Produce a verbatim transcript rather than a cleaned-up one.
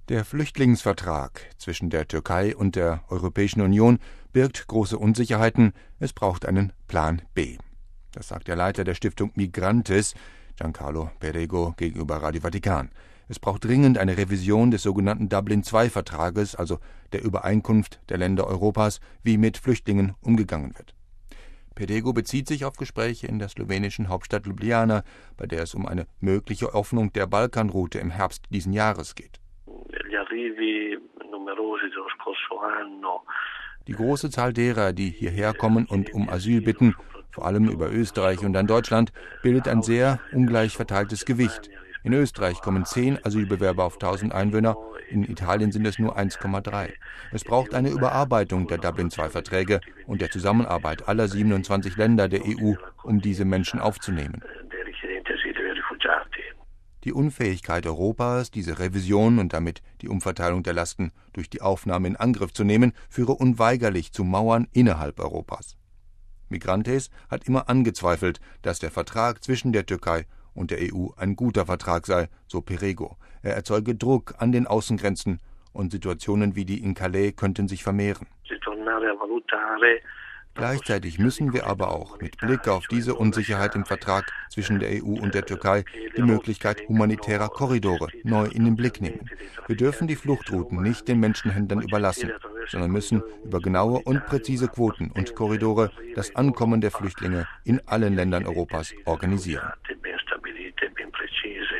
Der Flüchtlingsvertrag zwischen der Türkei und der Europäischen Union birgt große Unsicherheiten. Es braucht einen Plan B. Das sagt der Leiter der Stiftung Migrantes, Giancarlo Perego, gegenüber Radio Vatikan. Es braucht dringend eine Revision des sogenannten Dublin zwei Vertrages, also der Übereinkunft der Länder Europas, wie mit Flüchtlingen umgegangen wird. Perego bezieht sich auf Gespräche in der slowenischen Hauptstadt Ljubljana, bei der es um eine mögliche Öffnung der Balkanroute im Herbst diesen Jahres geht. Die große Zahl derer, die hierher kommen und um Asyl bitten, vor allem über Österreich und dann Deutschland, bildet ein sehr ungleich verteiltes Gewicht. In Österreich kommen zehn Asylbewerber auf tausend Einwohner, in Italien sind es nur eins Komma drei. Es braucht eine Überarbeitung der Dublin zwei Verträge und der Zusammenarbeit aller siebenundzwanzig Länder der E U, um diese Menschen aufzunehmen. Die Unfähigkeit Europas, diese Revision und damit die Umverteilung der Lasten durch die Aufnahme in Angriff zu nehmen, führe unweigerlich zu Mauern innerhalb Europas. Migrantes hat immer angezweifelt, dass der Vertrag zwischen der Türkei und der E U ein guter Vertrag sei, so Perego. Er erzeuge Druck an den Außengrenzen und Situationen wie die in Calais könnten sich vermehren. Gleichzeitig müssen wir aber auch mit Blick auf diese Unsicherheit im Vertrag zwischen der E U und der Türkei die Möglichkeit humanitärer Korridore neu in den Blick nehmen. Wir dürfen die Fluchtrouten nicht den Menschenhändlern überlassen, sondern müssen über genaue und präzise Quoten und Korridore das Ankommen der Flüchtlinge in allen Ländern Europas organisieren.